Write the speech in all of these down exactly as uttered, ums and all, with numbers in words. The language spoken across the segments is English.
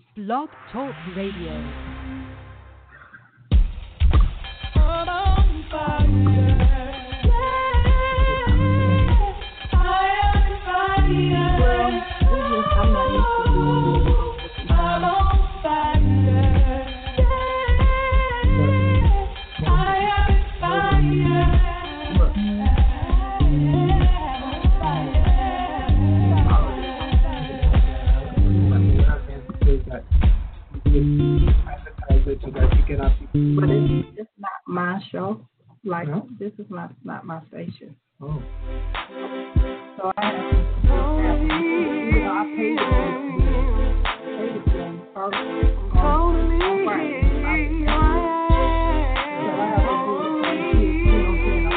Blog Talk Radio. But it's, it's not my show. Like, no? This is not not my station. Oh. So I have to, you know, I paid it paid it to them first on, on Friday. So I have to do it. You know what I'm saying?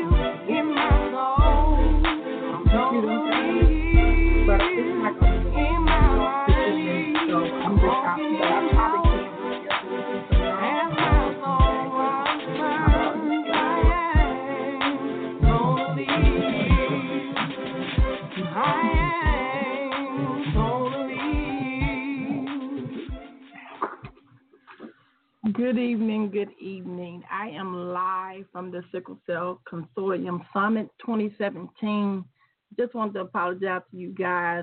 You know what I'm saying? But it's not going to be so I'm just out there. I probably can't. Good evening, good evening. I am live from the Sickle Cell Consortium Summit twenty seventeen. Just want to apologize to you guys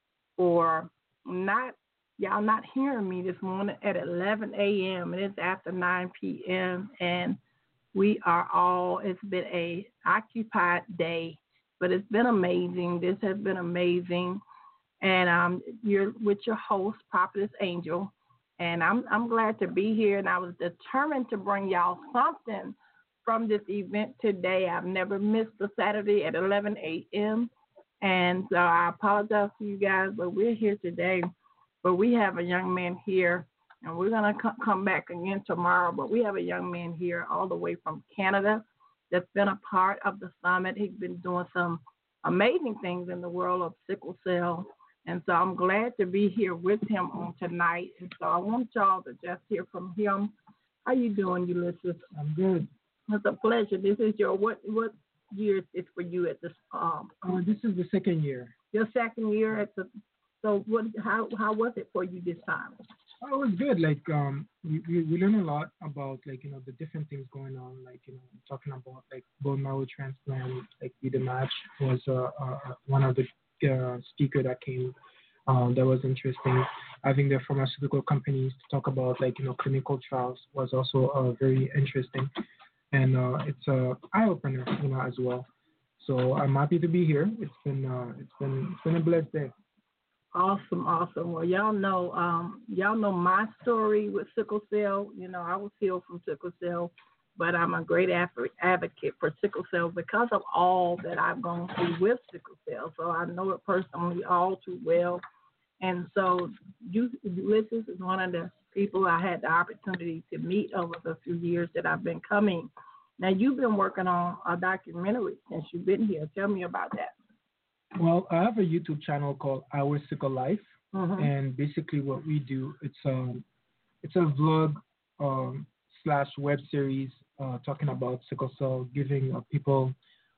for not, y'all not hearing me this morning at eleven a.m. and it's after nine p.m. and we are all, it's been a occupied day, but it's been amazing. This has been amazing. And um, you're with your host, Prophetess Angel. And I'm I'm glad to be here, and I was determined to bring y'all something from this event today. I've never missed a Saturday at eleven a.m., and so I apologize to you guys, but we're here today. But we have a young man here, and we're going to co- come back again tomorrow, but we have a young man here all the way from Canada that's been a part of the summit. He's been doing some amazing things in the world of sickle cell. And so I'm glad to be here with him on tonight. And so I want y'all to just hear from him. How you doing, Ulysses? I'm good. It's a pleasure. This is your, what what year is it for you at this? Um, uh, this is the second year. Your second year at the, so what? How how was it for you this time? Oh, it was good. Like, um, we, we, we learned a lot about, like, you know, the different things going on. Like, you know, talking about, like, bone marrow transplant, like, Be the Match was uh, uh, one of the Uh, speaker that came um, that was interesting. Having the pharmaceutical companies to talk about, like, you know, clinical trials was also uh, very interesting, and uh, it's a eye opener, you know, as well. So I'm happy to be here. It's been uh, it's been it's been a blessed day. Awesome, awesome. Well, y'all know um, y'all know my story with sickle cell. You know, I was healed from sickle cell. But I'm a great advocate for sickle cell because of all that I've gone through with sickle cell. So I know it personally all too well. And so you, Ulysses is one of the people I had the opportunity to meet over the few years that I've been coming. Now, you've been working on a documentary since you've been here. Tell me about that. Well, I have a YouTube channel called Our Sickle Life. Mm-hmm. And basically what we do, it's, um, it's a vlog um, slash web series uh, talking about sickle cell, giving uh, people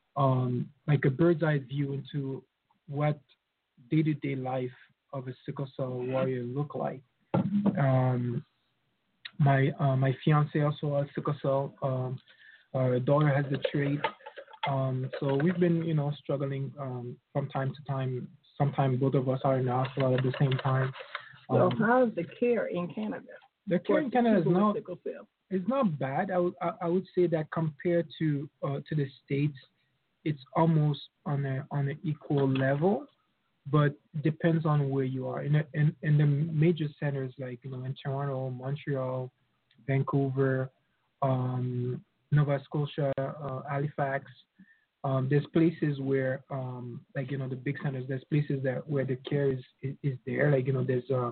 um, like a bird's eye view into what day-to-day life of a sickle cell warrior look like. Um, my uh, my fiance also has sickle cell. Um, our daughter has the trait. Um, so we've been, you know, struggling um, from time to time. Sometimes both of us are in the hospital at the same time. So um, how is the care in Canada? The care in Canada is not. Sickle cell? It's not bad. I would I, I would say that compared to uh, to the States, it's almost on a on an equal level, but depends on where you are. In a, in in the major centers like, you know, in Toronto, Montreal, Vancouver, um, Nova Scotia, uh, Halifax, um, there's places where um, like, you know, the big centers. There's places that where the care is is, is there. Like, you know, there's uh,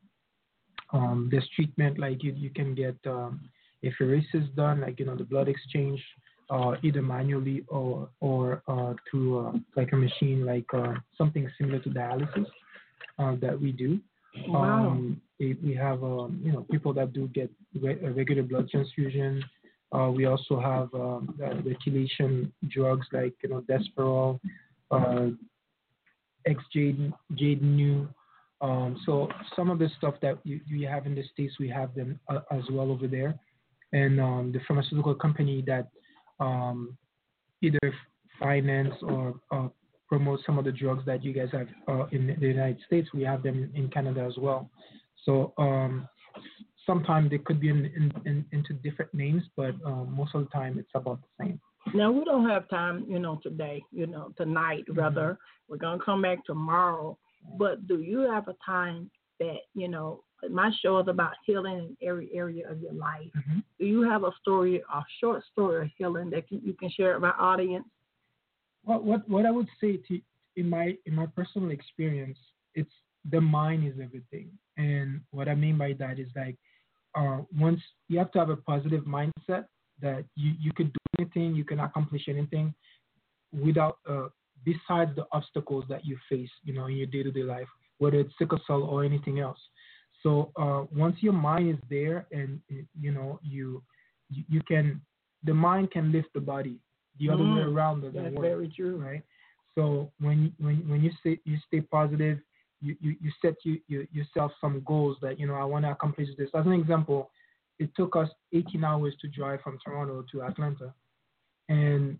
um, there's treatment. Like you you can get um, if your race is done, like, you know, the blood exchange, uh, either manually or or uh, through uh, like a machine, like uh, something similar to dialysis uh, that we do. Wow. Um, we we have um, you know, people that do get re- a regular blood transfusion. Uh, we also have um, the, the chelation drugs like, you know, Desperol, uh, X-Jade, Jade New, Um, so some of the stuff that you, you have in the States, we have them uh, as well over there. And um, the pharmaceutical company that um, either finance or uh, promote some of the drugs that you guys have uh, in the United States, we have them in Canada as well. So um, sometimes they could be in, in, in, into different names, but um, most of the time it's about the same. Now, we don't have time, you know, today, you know, tonight, mm-hmm. rather. We're going to come back tomorrow. But do you have a time that, you know, my show is about healing in every area of your life. Mm-hmm. Do you have a story, a short story of healing that you can share with my audience? Well, what what I would say to, in my in my personal experience, it's the mind is everything. And what I mean by that is like uh, once you have to have a positive mindset that you, you can do anything, you can accomplish anything without uh, besides the obstacles that you face, you know, in your day-to-day life, whether it's sickle cell or anything else. So uh, once your mind is there, and you know you you can, the mind can lift the body. The other mm, way around doesn't that's work. That's very true, right? So when when when you stay you stay positive, you you, you set you, you yourself some goals that you know I want to accomplish this. As an example, it took us eighteen hours to drive from Toronto to Atlanta, and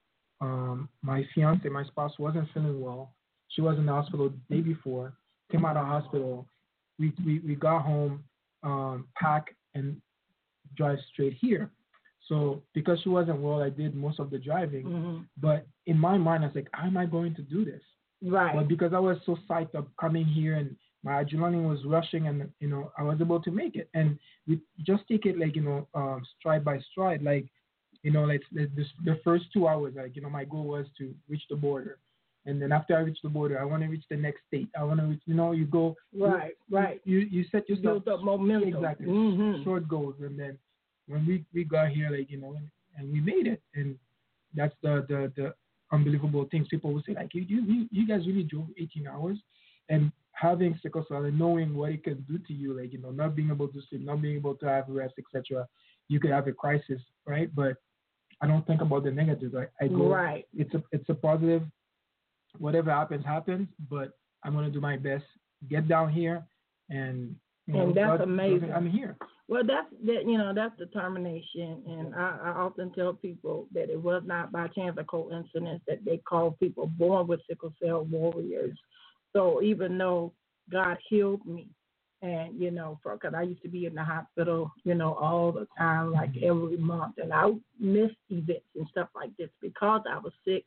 um, my fiance, my spouse, wasn't feeling well. She was in the hospital the day before. Came out of the hospital. We, we, we got home, um, pack, and drive straight here. So because she wasn't well, I did most of the driving. Mm-hmm. But in my mind, I was like, how am I going to do this? Right. But because I was so psyched up coming here and my adrenaline was rushing, and you know I was able to make it. And we just take it like you know um, stride by stride. Like you know, like the, the first two hours, like you know, my goal was to reach the border. And then after I reach the border, I want to reach the next state. I want to reach, you know, you go. Right, you, right. You you set yourself. Build up momentum. Exactly. Mm-hmm. Short goals. And then when we, we got here, like, you know, and, and we made it. And that's the, the, the unbelievable things. People will say, like, you, you, you guys really drove eighteen hours. And having sickle cell and knowing what it can do to you, like, you know, not being able to sleep, not being able to have rest, et cetera, you could have a crisis, right? But I don't think about the negatives. I, I go, right. It's a it's a positive. Whatever happens, happens. But I'm gonna do my best. Get down here, and you know, and that's God, amazing. I'm here. Well, that's that. You know, that's determination. And I, I often tell people that it was not by chance or coincidence that they call people born with sickle cell warriors. So even though God healed me, and you know, for because I used to be in the hospital, you know, all the time, like every month, and I missed events and stuff like this because I was sick,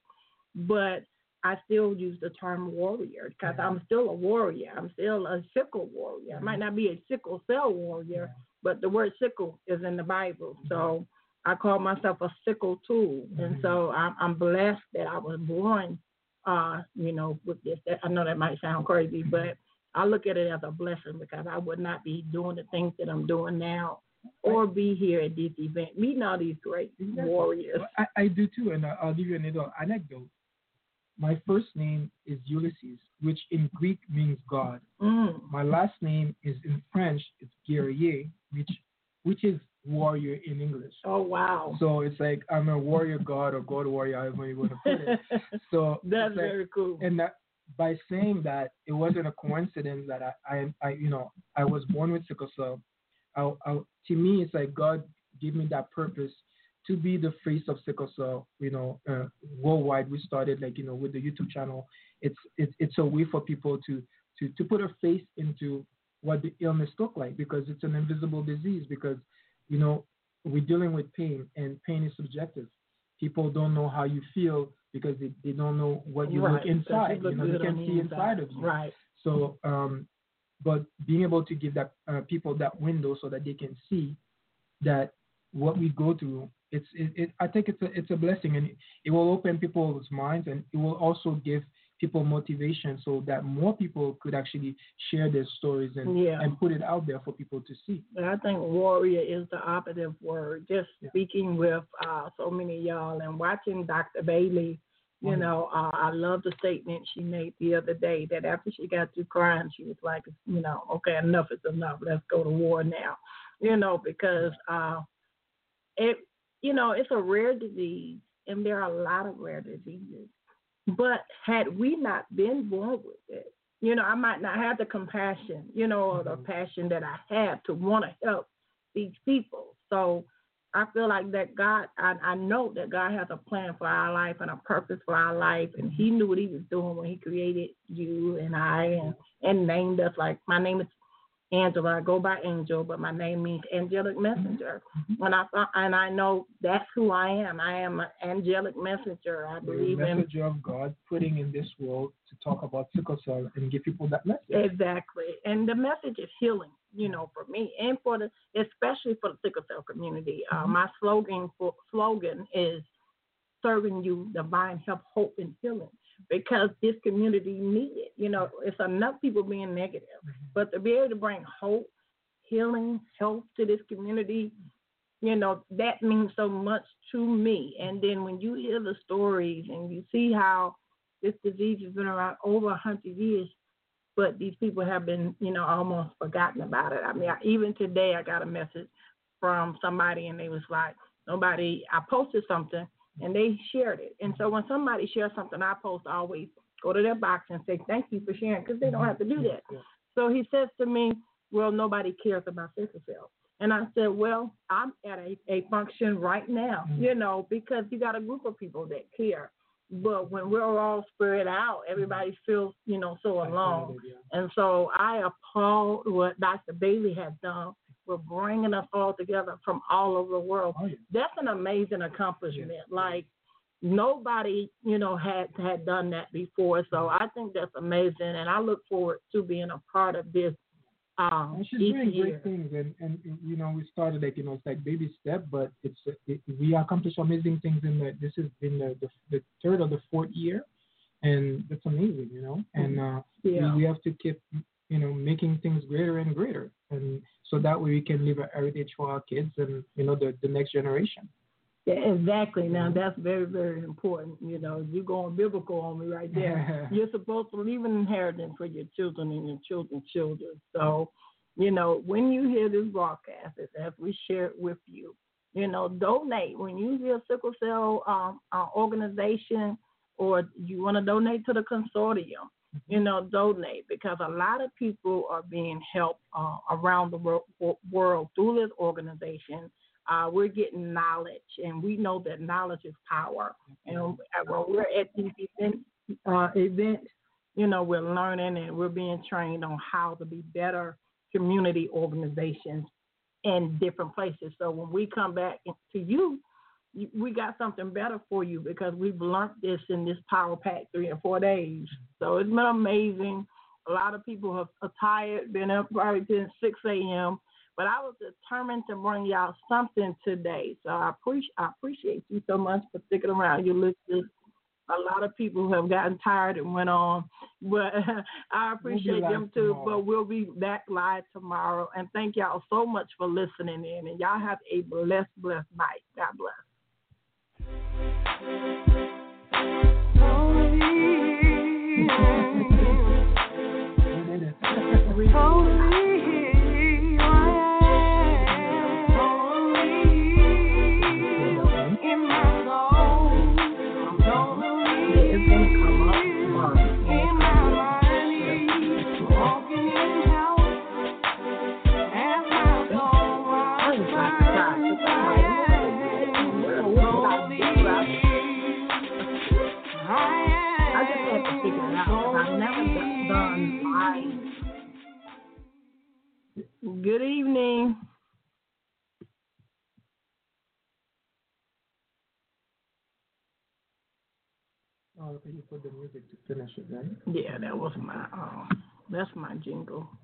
but I still use the term warrior because I'm still a warrior. I'm still a sickle warrior. I might not be a sickle cell warrior, but the word sickle is in the Bible. So I call myself a sickle too. And so I'm, I'm blessed that I was born, uh, you know, with this. I know that might sound crazy, but I look at it as a blessing because I would not be doing the things that I'm doing now or be here at this event, meeting all these great warriors. I, I do too, and I'll give you a little anecdote. My first name is Ulysses, which in Greek means God. Mm. My last name is in French, it's Guerrier, which which is warrior in English. Oh, wow. So it's like I'm a warrior god or god warrior, however you want to put it. So that's like, very cool. And that, by saying that, it wasn't a coincidence that I, I, I you know, I was born with sickle cell. I, I, to me, it's like God gave me that purpose to be the face of sickle cell, you know, uh, worldwide. We started like, you know, with the YouTube channel. It's, it's, it's a way for people to, to, to put a face into what the illness look like, because it's an invisible disease, because, you know, we're dealing with pain, and pain is subjective. People don't know how you feel because they, they don't know what you right. look inside. You, look you know, they can see inside. inside of you. Right. So, um, but being able to give that uh, people that window so that they can see that what we go through, it's it, it I think it's a it's a blessing, and it, it will open people's minds, and it will also give people motivation so that more people could actually share their stories and yeah. and put it out there for people to see. I think warrior is the operative word. Just yeah. speaking with uh, so many of y'all and watching Doctor Bailey, you mm-hmm. know, uh, I love the statement she made the other day that after she got through crying, she was like, you know, okay, enough is enough. Let's go to war now, you know, because uh, it, you know, it's a rare disease, and there are a lot of rare diseases. But had we not been born with it, You know, I might not have the compassion, you know, or the Mhm. passion that I have to want to help these people. So I feel like that God, I, I know that God has a plan for our life and a purpose for our life, and He knew what He was doing when He created you and I and, and named us. Like, my name is Angela. I go by Angel, but my name means angelic messenger. Mm-hmm. And I and I know that's who I am. I am an angelic messenger. I You're believe a in messenger of God putting in this world to talk about sickle cell and give people that message. exactly. And the message is healing, you know, for me and for the especially for the sickle cell community. Uh, Mm-hmm. my slogan for, slogan is serving you divine health, hope, and healing, because this community needs it. You know, it's enough people being negative, Mm-hmm. but to be able to bring hope, healing, health to this community, you know, that means so much to me. And then when you hear the stories and you see how this disease has been around over one hundred years, but these people have been, you know, almost forgotten about it. I mean, I, even today I got a message from somebody, and they was like, nobody, I posted something, and they shared it. And so when somebody shares something I post, I always go to their box and say, thank you for sharing, because they don't have to do that. Yeah. So he says to me, well, nobody cares about sickle cell. And I said, well, I'm at a, a function right now, Mm-hmm. you know, because you got a group of people that care. But when we're all spread out, everybody feels, you know, so alone. Yeah. And so I applaud what Doctor Bailey has done with bringing us all together from all over the world. Oh, yeah. That's an amazing accomplishment. Yes. Like, nobody, you know, had had done that before. So I think that's amazing, and I look forward to being a part of this. Um, And she's each doing year. great things, and, and you know we started like you know it's like baby step, but it's it, we accomplished amazing things in the this is in the, the the third or the fourth year, and that's amazing, you know. And uh, Yeah. we, we have to keep you know making things greater and greater, and so that way we can leave a heritage for our kids and you know the the next generation. Yeah, exactly. Now that's very, very important. You know, you're going biblical on me right there. You're supposed to leave an inheritance for your children and your children's children. So, you know, when you hear this broadcast, as we share it with you, you know, donate. When you hear sickle cell um, uh, organization, or you want to donate to the consortium, you know, donate, because a lot of people are being helped uh, around the world, world through this organization. Uh, we're getting knowledge, and we know that knowledge is power. And when we're at these event, uh, events, you know, we're learning and we're being trained on how to be better community organizations in different places. So when we come back to you, we got something better for you, because we've learned this in this Power Pack three and four days. So it's been amazing. A lot of people have are tired, been up probably since six a.m., but I was determined to bring y'all something today. So I appreciate I appreciate you so much for sticking around. You listeners. A lot of people have gotten tired and went on, but I appreciate we'll them too. tomorrow. But we'll be back live tomorrow. And thank y'all so much for listening in. And y'all have a blessed, blessed night. God bless. Good evening. Oh, you put the music to finish it, right? Yeah, that was my um, that's my jingle.